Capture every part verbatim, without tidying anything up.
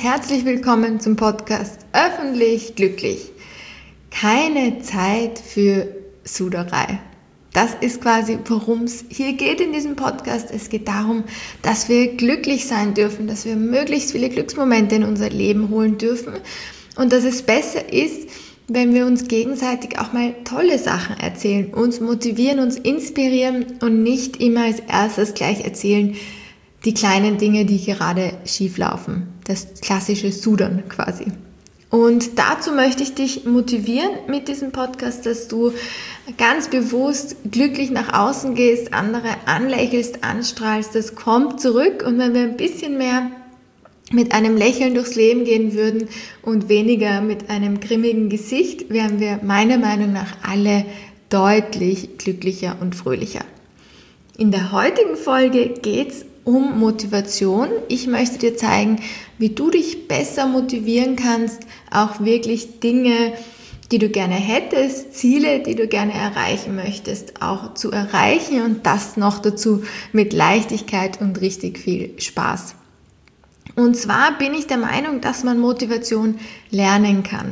herzlich willkommen zum Podcast Öffentlich Glücklich. Keine Zeit für Suderei. Das ist quasi, worum es hier geht in diesem Podcast. Es geht darum, dass wir glücklich sein dürfen, dass wir möglichst viele Glücksmomente in unser Leben holen dürfen und dass es besser ist, wenn wir uns gegenseitig auch mal tolle Sachen erzählen, uns motivieren, uns inspirieren und nicht immer als erstes gleich erzählen, die kleinen Dinge, die gerade schief laufen. Das klassische Sudern quasi. Und dazu möchte ich dich motivieren mit diesem Podcast, dass du ganz bewusst glücklich nach außen gehst, andere anlächelst, anstrahlst. Das kommt zurück. Und wenn wir ein bisschen mehr mit einem Lächeln durchs Leben gehen würden und weniger mit einem grimmigen Gesicht, wären wir meiner Meinung nach alle deutlich glücklicher und fröhlicher. In der heutigen Folge geht's um Motivation. Ich möchte dir zeigen, wie du dich besser motivieren kannst, auch wirklich Dinge, die du gerne hättest, Ziele, die du gerne erreichen möchtest, auch zu erreichen und das noch dazu mit Leichtigkeit und richtig viel Spaß. Und zwar bin ich der Meinung, dass man Motivation lernen kann.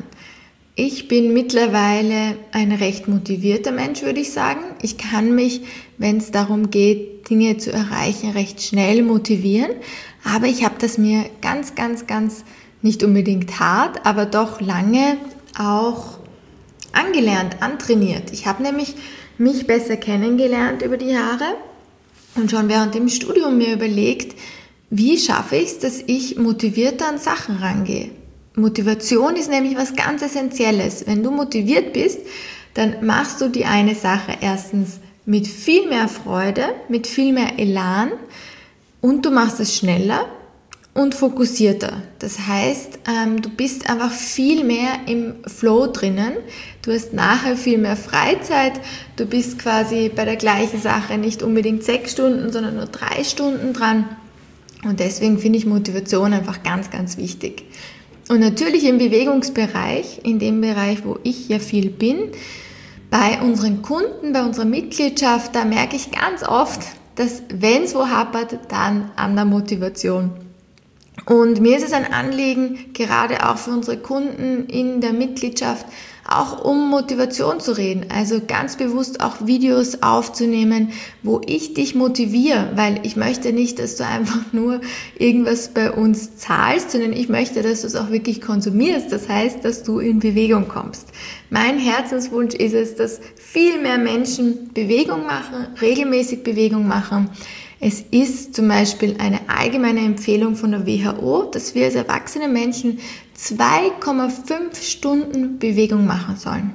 Ich bin mittlerweile ein recht motivierter Mensch, würde ich sagen. Ich kann mich, wenn es darum geht, Dinge zu erreichen, recht schnell motivieren. Aber ich habe das mir ganz, ganz, ganz nicht unbedingt hart, aber doch lange auch angelernt, antrainiert. Ich habe nämlich mich besser kennengelernt über die Jahre und schon während dem Studium mir überlegt, wie schaffe ich es, dass ich motivierter an Sachen rangehe. Motivation ist nämlich was ganz Essentielles. Wenn du motiviert bist, dann machst du die eine Sache erstens mit viel mehr Freude, mit viel mehr Elan und du machst es schneller und fokussierter. Das heißt, ähm, du bist einfach viel mehr im Flow drinnen. Du hast nachher viel mehr Freizeit. Du bist quasi bei der gleichen Sache nicht unbedingt sechs Stunden, sondern nur drei Stunden dran. Und deswegen finde ich Motivation einfach ganz, ganz wichtig. Und natürlich im Bewegungsbereich, in dem Bereich, wo ich ja viel bin, bei unseren Kunden, bei unserer Mitgliedschaft, da merke ich ganz oft, dass wenn es wo hapert, dann an der Motivation. Und mir ist es ein Anliegen, gerade auch für unsere Kunden in der Mitgliedschaft, auch um Motivation zu reden. Also ganz bewusst auch Videos aufzunehmen, wo ich dich motiviere, weil ich möchte nicht, dass du einfach nur irgendwas bei uns zahlst, sondern ich möchte, dass du es auch wirklich konsumierst. Das heißt, dass du in Bewegung kommst. Mein Herzenswunsch ist es, dass viel mehr Menschen Bewegung machen, regelmäßig Bewegung machen. Es ist zum Beispiel eine allgemeine Empfehlung von der W H O, dass wir als erwachsene Menschen zwei Komma fünf Stunden Bewegung machen sollen.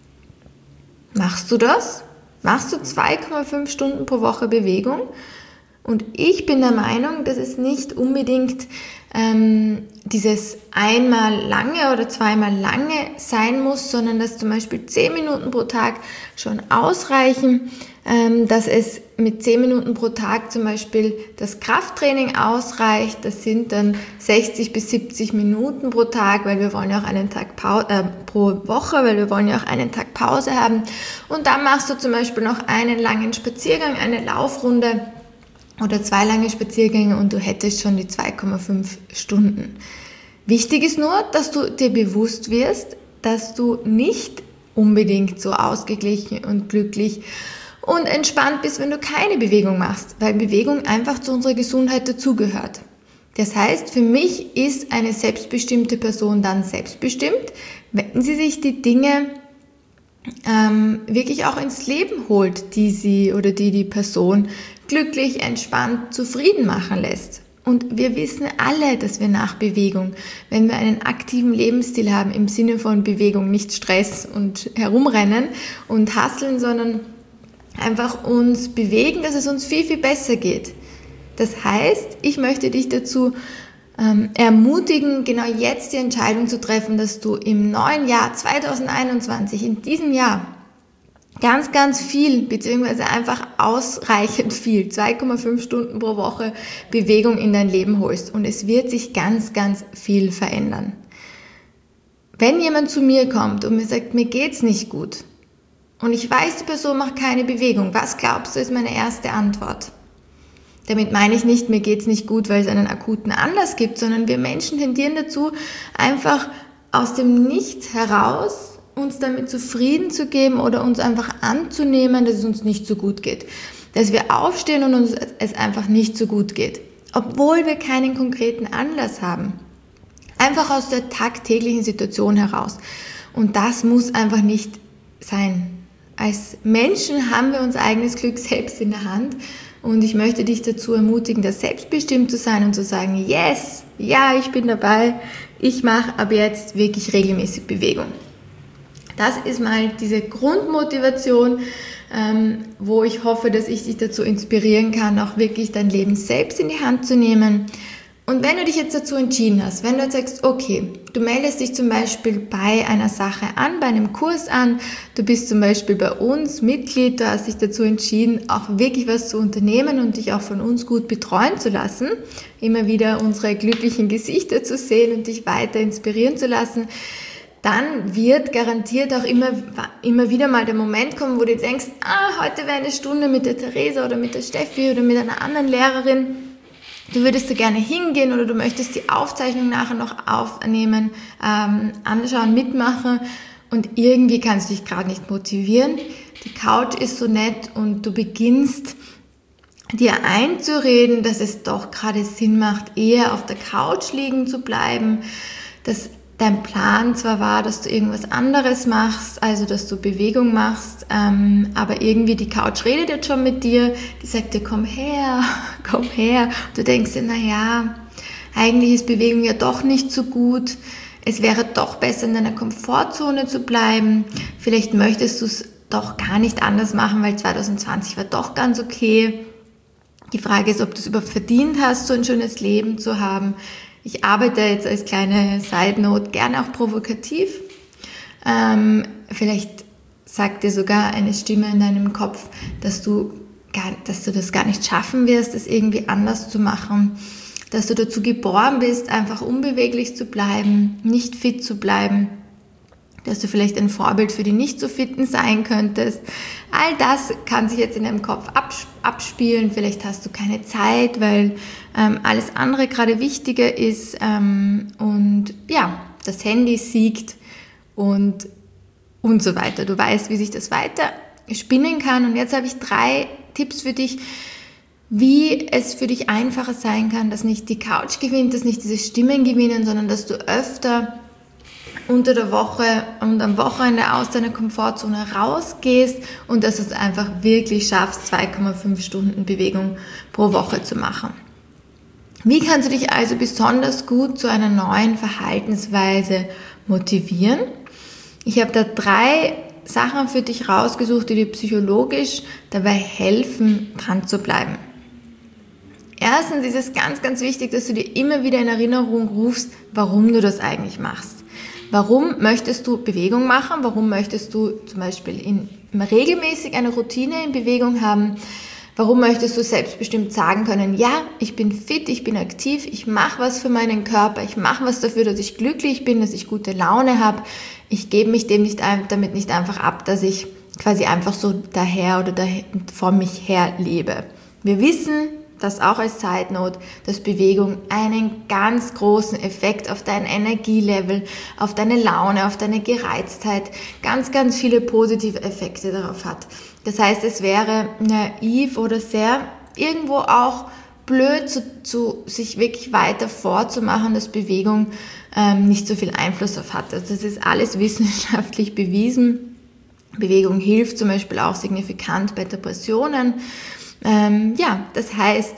Machst du das? Machst du zwei Komma fünf Stunden pro Woche Bewegung? Und ich bin der Meinung, dass es nicht unbedingt ähm, dieses einmal lange oder zweimal lange sein muss, sondern dass zum Beispiel zehn Minuten pro Tag schon ausreichen, ähm, dass es mit zehn Minuten pro Tag zum Beispiel das Krafttraining ausreicht. Das sind dann sechzig bis siebzig Minuten pro Tag, weil wir wollen ja auch einen Tag Pause, äh, pro Woche, weil wir wollen ja auch einen Tag Pause haben. Und dann machst du zum Beispiel noch einen langen Spaziergang, eine Laufrunde oder zwei lange Spaziergänge und du hättest schon die zwei Komma fünf Stunden. Wichtig ist nur, dass du dir bewusst wirst, dass du nicht unbedingt so ausgeglichen und glücklich und entspannt bist, wenn du keine Bewegung machst, weil Bewegung einfach zu unserer Gesundheit dazugehört. Das heißt, für mich ist eine selbstbestimmte Person dann selbstbestimmt, wenn sie sich die Dinge ähm, wirklich auch ins Leben holt, die sie oder die die Person glücklich, entspannt, zufrieden machen lässt. Und wir wissen alle, dass wir nach Bewegung, wenn wir einen aktiven Lebensstil haben, im Sinne von Bewegung, nicht Stress und herumrennen und hasseln, sondern einfach uns bewegen, dass es uns viel, viel besser geht. Das heißt, ich möchte dich dazu ähm, ermutigen, genau jetzt die Entscheidung zu treffen, dass du im neuen Jahr zwanzig einundzwanzig, in diesem Jahr, ganz, ganz viel, beziehungsweise einfach ausreichend viel, zwei Komma fünf Stunden pro Woche Bewegung in dein Leben holst. Und es wird sich ganz, ganz viel verändern. Wenn jemand zu mir kommt und mir sagt, mir geht's nicht gut und ich weiß, die Person macht keine Bewegung, was glaubst du, ist meine erste Antwort? Damit meine ich nicht, mir geht's nicht gut, weil es einen akuten Anlass gibt, sondern wir Menschen tendieren dazu, einfach aus dem Nichts heraus uns damit zufrieden zu geben oder uns einfach anzunehmen, dass es uns nicht so gut geht. Dass wir aufstehen und uns es einfach nicht so gut geht, obwohl wir keinen konkreten Anlass haben. Einfach aus der tagtäglichen Situation heraus. Und das muss einfach nicht sein. Als Menschen haben wir unser eigenes Glück selbst in der Hand. Und ich möchte dich dazu ermutigen, da selbstbestimmt zu sein und zu sagen, yes, ja, ich bin dabei, ich mache ab jetzt wirklich regelmäßig Bewegung. Das ist mal diese Grundmotivation, ähm, wo ich hoffe, dass ich dich dazu inspirieren kann, auch wirklich dein Leben selbst in die Hand zu nehmen. Und wenn du dich jetzt dazu entschieden hast, wenn du jetzt sagst, okay, du meldest dich zum Beispiel bei einer Sache an, bei einem Kurs an, du bist zum Beispiel bei uns Mitglied, du hast dich dazu entschieden, auch wirklich was zu unternehmen und dich auch von uns gut betreuen zu lassen, immer wieder unsere glücklichen Gesichter zu sehen und dich weiter inspirieren zu lassen, dann wird garantiert auch immer, immer wieder mal der Moment kommen, wo du denkst, ah, heute wäre eine Stunde mit der Theresa oder mit der Steffi oder mit einer anderen Lehrerin. Du würdest da gerne hingehen oder du möchtest die Aufzeichnung nachher noch aufnehmen, ähm, anschauen, mitmachen und irgendwie kannst du dich gerade nicht motivieren. Die Couch ist so nett und du beginnst dir einzureden, dass es doch gerade Sinn macht, eher auf der Couch liegen zu bleiben, dass dein Plan zwar war, dass du irgendwas anderes machst, also dass du Bewegung machst, ähm, aber irgendwie die Couch redet jetzt schon mit dir, die sagt dir, komm her, komm her. Du denkst dir, naja, eigentlich ist Bewegung ja doch nicht so gut. Es wäre doch besser, in deiner Komfortzone zu bleiben. Vielleicht möchtest du es doch gar nicht anders machen, weil zwanzig zwanzig war doch ganz okay. Die Frage ist, ob du es überhaupt verdient hast, so ein schönes Leben zu haben. Ich arbeite jetzt als kleine Side-Note gerne auch provokativ. Ähm, vielleicht sagt dir sogar eine Stimme in deinem Kopf, dass du, gar, dass du das gar nicht schaffen wirst, das irgendwie anders zu machen. Dass du dazu geboren bist, einfach unbeweglich zu bleiben, nicht fit zu bleiben. Dass du vielleicht ein Vorbild für die nicht so Fitten sein könntest. All das kann sich jetzt in deinem Kopf abspielen. Vielleicht hast du keine Zeit, weil ähm, alles andere gerade wichtiger ist. Ähm, und ja, das Handy siegt und, und so weiter. Du weißt, wie sich das weiter spinnen kann. Und jetzt habe ich drei Tipps für dich, wie es für dich einfacher sein kann, dass nicht die Couch gewinnt, dass nicht diese Stimmen gewinnen, sondern dass du öfter unter der Woche und am Wochenende aus deiner Komfortzone rausgehst und dass du es einfach wirklich schaffst, zwei Komma fünf Stunden Bewegung pro Woche zu machen. Wie kannst du dich also besonders gut zu einer neuen Verhaltensweise motivieren? Ich habe da drei Sachen für dich rausgesucht, die dir psychologisch dabei helfen, dran zu bleiben. Erstens ist es ganz, ganz wichtig, dass du dir immer wieder in Erinnerung rufst, warum du das eigentlich machst. Warum möchtest du Bewegung machen? Warum möchtest du zum Beispiel in, regelmäßig eine Routine in Bewegung haben? Warum möchtest du selbstbestimmt sagen können, ja, ich bin fit, ich bin aktiv, ich mache was für meinen Körper, ich mache was dafür, dass ich glücklich bin, dass ich gute Laune habe. Ich gebe mich dem nicht damit nicht einfach ab, dass ich quasi einfach so daher oder daher, vor mich her lebe. Wir wissen, das auch als Side Note, dass Bewegung einen ganz großen Effekt auf dein Energielevel, auf deine Laune, auf deine Gereiztheit, ganz, ganz viele positive Effekte darauf hat. Das heißt, es wäre naiv oder sehr irgendwo auch blöd, zu, zu sich wirklich weiter vorzumachen, dass Bewegung ähm, nicht so viel Einfluss auf hat. Also das ist alles wissenschaftlich bewiesen. Bewegung hilft zum Beispiel auch signifikant bei Depressionen. Ähm, ja, das heißt,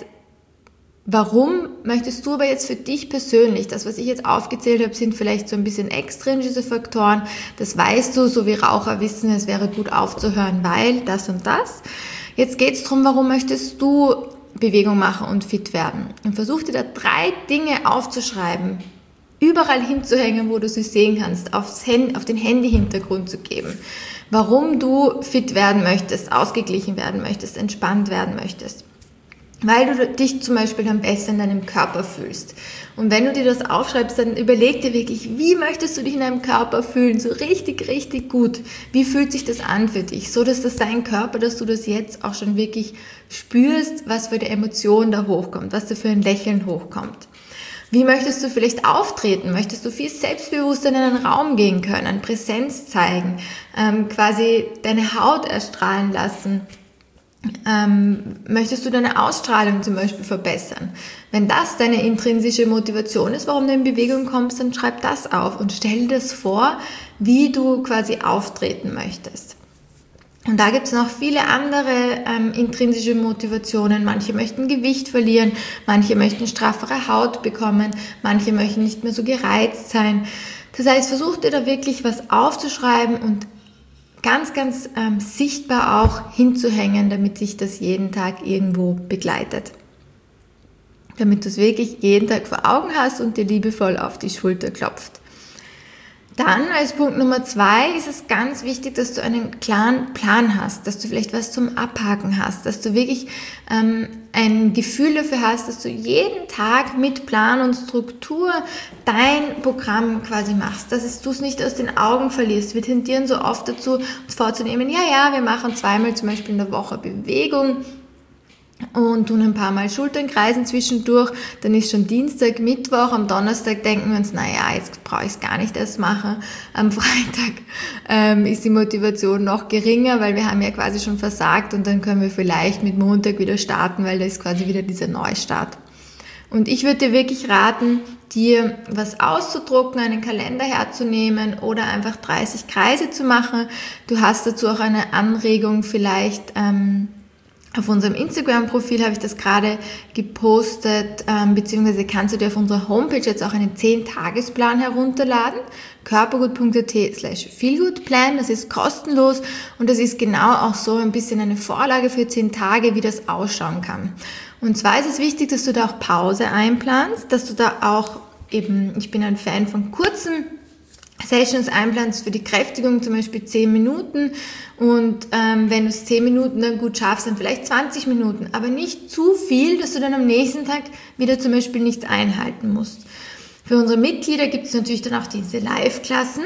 warum möchtest du aber jetzt für dich persönlich, das, was ich jetzt aufgezählt habe, sind vielleicht so ein bisschen extrinsische Faktoren, das weißt du, so wie Raucher wissen, es wäre gut aufzuhören, weil das und das. Jetzt geht es darum, warum möchtest du Bewegung machen und fit werden? Und versuch dir da drei Dinge aufzuschreiben, überall hinzuhängen, wo du sie sehen kannst, aufs Handy, auf den Handy-Hintergrund zu geben. Warum du fit werden möchtest, ausgeglichen werden möchtest, entspannt werden möchtest. weil du dich zum Beispiel dann besser in deinem Körper fühlst. Und wenn du dir das aufschreibst, dann überleg dir wirklich, wie möchtest du dich in deinem Körper fühlen? So richtig, richtig gut. Wie fühlt sich das an für dich? So, dass das dein Körper, dass du das jetzt auch schon wirklich spürst, was für eine Emotion da hochkommt, was da für ein Lächeln hochkommt. Wie möchtest du vielleicht auftreten? Möchtest du viel selbstbewusster in einen Raum gehen können, Präsenz zeigen, ähm, quasi deine Haut erstrahlen lassen? Ähm, möchtest du deine Ausstrahlung zum Beispiel verbessern? Wenn das deine intrinsische Motivation ist, warum du in Bewegung kommst, dann schreib das auf und stell dir das vor, wie du quasi auftreten möchtest. Und da gibt es noch viele andere ähm, intrinsische Motivationen. Manche möchten Gewicht verlieren, manche möchten straffere Haut bekommen, manche möchten nicht mehr so gereizt sein. Das heißt, versuch dir da wirklich was aufzuschreiben und ganz, ganz ähm, sichtbar auch hinzuhängen, damit sich das jeden Tag irgendwo begleitet. Damit du es wirklich jeden Tag vor Augen hast und dir liebevoll auf die Schulter klopft. Dann als Punkt Nummer zwei ist es ganz wichtig, dass du einen klaren Plan hast, dass du vielleicht was zum Abhaken hast, dass du wirklich ähm, ein Gefühl dafür hast, dass du jeden Tag mit Plan und Struktur dein Programm quasi machst, dass du es nicht aus den Augen verlierst. Wir tendieren so oft dazu, uns vorzunehmen, ja, ja, wir machen zweimal zum Beispiel in der Woche Bewegung und tun ein paar Mal Schultern kreisen zwischendurch, dann ist schon Dienstag, Mittwoch, am Donnerstag denken wir uns, naja, jetzt brauche ich es gar nicht erst machen. Am Freitag ähm, ist die Motivation noch geringer, weil wir haben ja quasi schon versagt und dann können wir vielleicht mit Montag wieder starten, weil da ist quasi wieder dieser Neustart. Und ich würde dir wirklich raten, dir was auszudrucken, einen Kalender herzunehmen oder einfach dreißig Kreise zu machen. Du hast dazu auch eine Anregung vielleicht, ähm, auf unserem Instagram-Profil habe ich das gerade gepostet, ähm, beziehungsweise kannst du dir auf unserer Homepage jetzt auch einen zehn-Tagesplan herunterladen, körpergut.at slash feelgoodplan, das ist kostenlos und das ist genau auch so ein bisschen eine Vorlage für zehn Tage, wie das ausschauen kann. Und zwar ist es wichtig, dass du da auch Pause einplanst, dass du da auch eben, ich bin ein Fan von kurzen Sessions einplanst für die Kräftigung, zum Beispiel zehn Minuten und ähm, wenn du es zehn Minuten dann gut schaffst, dann vielleicht zwanzig Minuten, aber nicht zu viel, dass du dann am nächsten Tag wieder zum Beispiel nichts einhalten musst. Für unsere Mitglieder gibt es natürlich dann auch diese Live-Klassen,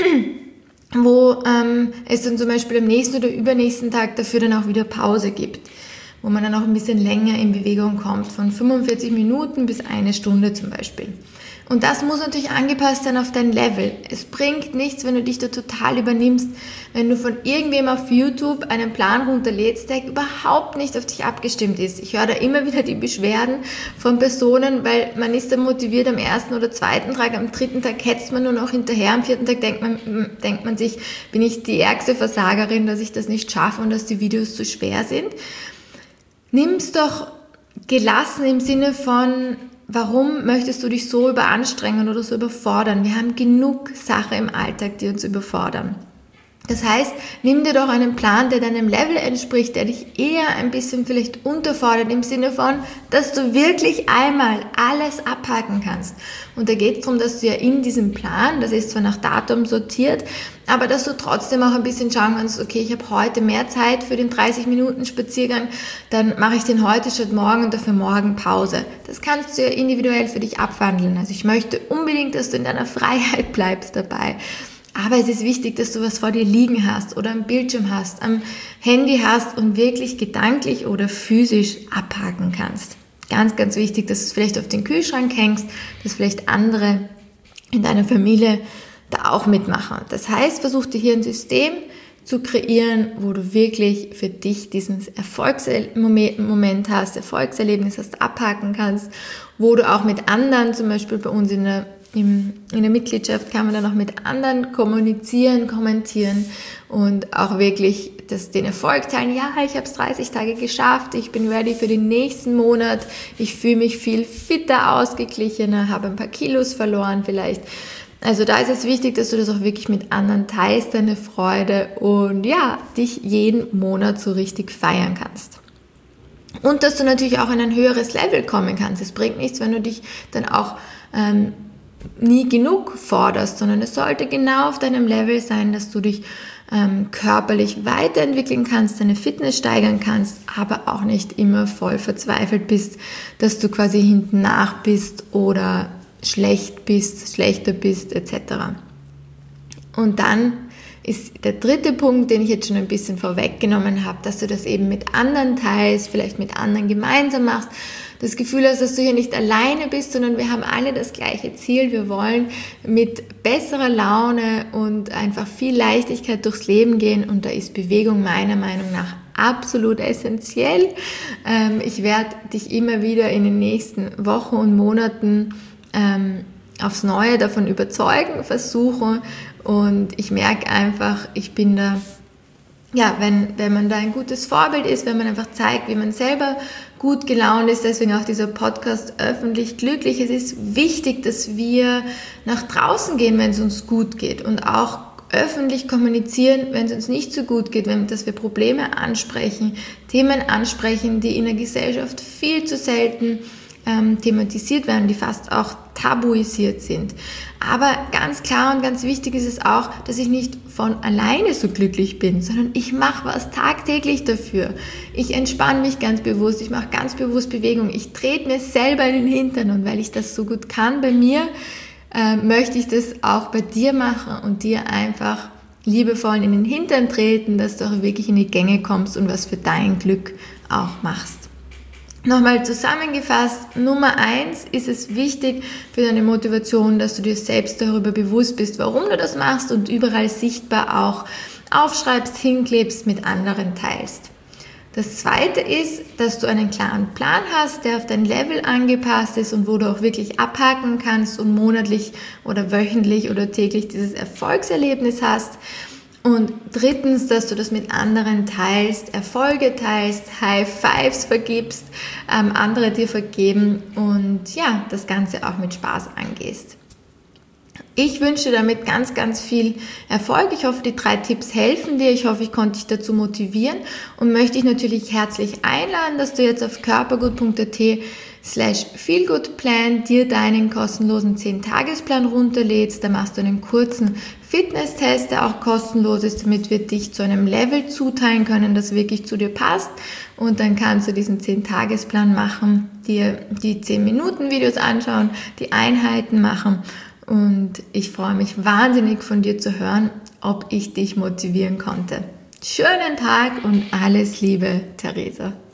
wo ähm, es dann zum Beispiel am nächsten oder übernächsten Tag dafür dann auch wieder Pause gibt, wo man dann auch ein bisschen länger in Bewegung kommt, von fünfundvierzig Minuten bis eine Stunde zum Beispiel. Und das muss natürlich angepasst sein auf dein Level. Es bringt nichts, wenn du dich da total übernimmst, wenn du von irgendwem auf YouTube einen Plan runterlädst, der überhaupt nicht auf dich abgestimmt ist. Ich höre da immer wieder die Beschwerden von Personen, weil man ist dann motiviert am ersten oder zweiten Tag, am dritten Tag hetzt man nur noch hinterher, am vierten Tag denkt man, denkt man sich, bin ich die ärgste Versagerin, dass ich das nicht schaffe und dass die Videos zu schwer sind. Nimm's doch gelassen im Sinne von, warum möchtest du dich so überanstrengen oder so überfordern? Wir haben genug Sachen im Alltag, die uns überfordern. Das heißt, nimm dir doch einen Plan, der deinem Level entspricht, der dich eher ein bisschen vielleicht unterfordert, im Sinne von, dass du wirklich einmal alles abhaken kannst. Und da geht es darum, dass du ja in diesem Plan, das ist zwar nach Datum sortiert, aber dass du trotzdem auch ein bisschen schauen kannst, okay, ich habe heute mehr Zeit für den dreißig Minuten Spaziergang, dann mache ich den heute statt morgen und dafür morgen Pause. Das kannst du ja individuell für dich abwandeln. Also ich möchte unbedingt, dass du in deiner Freiheit bleibst dabei. Aber es ist wichtig, dass du was vor dir liegen hast oder am Bildschirm hast, am Handy hast und wirklich gedanklich oder physisch abhaken kannst. Ganz, ganz wichtig, dass du es vielleicht auf den Kühlschrank hängst, dass vielleicht andere in deiner Familie da auch mitmachen. Das heißt, versuch dir hier ein System zu kreieren, wo du wirklich für dich diesen Erfolgsmoment hast, Erfolgserlebnis hast, abhaken kannst, wo du auch mit anderen, zum Beispiel bei uns in der In der Mitgliedschaft kann man dann auch mit anderen kommunizieren, kommentieren und auch wirklich das, den Erfolg teilen. Ja, ich habe es dreißig Tage geschafft, ich bin ready für den nächsten Monat, ich fühle mich viel fitter, ausgeglichener, habe ein paar Kilos verloren vielleicht. Also da ist es wichtig, dass du das auch wirklich mit anderen teilst, deine Freude und ja, dich jeden Monat so richtig feiern kannst. Und dass du natürlich auch in ein höheres Level kommen kannst. Es bringt nichts, wenn du dich dann auch ähm, nie genug forderst, sondern es sollte genau auf deinem Level sein, dass du dich ähm, körperlich weiterentwickeln kannst, deine Fitness steigern kannst, aber auch nicht immer voll verzweifelt bist, dass du quasi hinten nach bist oder schlecht bist, schlechter bist et cetera. Und dann ist der dritte Punkt, den ich jetzt schon ein bisschen vorweggenommen habe, dass du das eben mit anderen teilst, vielleicht mit anderen gemeinsam machst, das Gefühl hast, dass du hier nicht alleine bist, sondern wir haben alle das gleiche Ziel. Wir wollen mit besserer Laune und einfach viel Leichtigkeit durchs Leben gehen und da ist Bewegung meiner Meinung nach absolut essentiell. Ich werde dich immer wieder in den nächsten Wochen und Monaten aufs Neue davon überzeugen, versuchen und ich merke einfach, ich bin da, ja, wenn, wenn man da ein gutes Vorbild ist, wenn man einfach zeigt, wie man selber gut gelaunt ist, deswegen auch dieser Podcast öffentlich glücklich. Es ist wichtig, dass wir nach draußen gehen, wenn es uns gut geht und auch öffentlich kommunizieren, wenn es uns nicht so gut geht, wenn, dass wir Probleme ansprechen, Themen ansprechen, die in der Gesellschaft viel zu selten ähm, thematisiert werden, die fast auch tabuisiert sind. Aber ganz klar und ganz wichtig ist es auch, dass ich nicht von alleine so glücklich bin, sondern ich mache was tagtäglich dafür. Ich entspanne mich ganz bewusst, ich mache ganz bewusst Bewegung, ich trete mir selber in den Hintern und weil ich das so gut kann bei mir, äh, möchte ich das auch bei dir machen und dir einfach liebevoll in den Hintern treten, dass du auch wirklich in die Gänge kommst und was für dein Glück auch machst. Nochmal zusammengefasst, Nummer eins ist es wichtig für deine Motivation, dass du dir selbst darüber bewusst bist, warum du das machst und überall sichtbar auch aufschreibst, hinklebst, mit anderen teilst. Das zweite ist, dass du einen klaren Plan hast, der auf dein Level angepasst ist und wo du auch wirklich abhaken kannst und monatlich oder wöchentlich oder täglich dieses Erfolgserlebnis hast. Und drittens, dass du das mit anderen teilst, Erfolge teilst, High Fives vergibst, ähm, andere dir vergeben und ja, das Ganze auch mit Spaß angehst. Ich wünsche dir damit ganz, ganz viel Erfolg. Ich hoffe, die drei Tipps helfen dir. Ich hoffe, ich konnte dich dazu motivieren und möchte dich natürlich herzlich einladen, dass du jetzt auf körpergut punkt at slash feelgoodplan dir deinen kostenlosen zehn-Tagesplan runterlädst. Da machst du einen kurzen Fitnesstest, der auch kostenlos ist, damit wir dich zu einem Level zuteilen können, das wirklich zu dir passt. Und dann kannst du diesen zehn-Tagesplan machen, dir die zehn-Minuten-Videos anschauen, die Einheiten machen. Und ich freue mich wahnsinnig von dir zu hören, ob ich dich motivieren konnte. Schönen Tag und alles Liebe, Theresa.